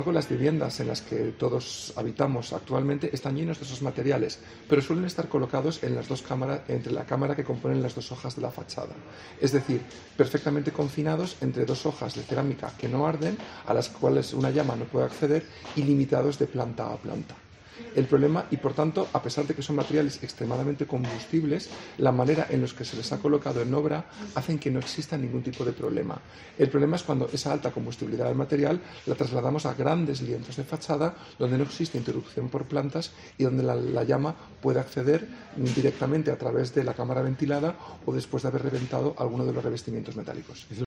Las viviendas en las que todos habitamos actualmente están llenos de esos materiales, pero suelen estar colocados en las dos cámaras, entre la cámara que componen las dos hojas de la fachada. Es decir, perfectamente confinados entre dos hojas de cerámica que no arden, a las cuales una llama no puede acceder, y limitados de planta a planta. El problema, y por tanto, a pesar de que son materiales extremadamente combustibles, la manera en los que se les ha colocado en obra hacen que no exista ningún tipo de problema. El problema es cuando esa alta combustibilidad del material la trasladamos a grandes lienzos de fachada donde no existe interrupción por plantas y donde la llama puede acceder directamente a través de la cámara ventilada o después de haber reventado alguno de los revestimientos metálicos.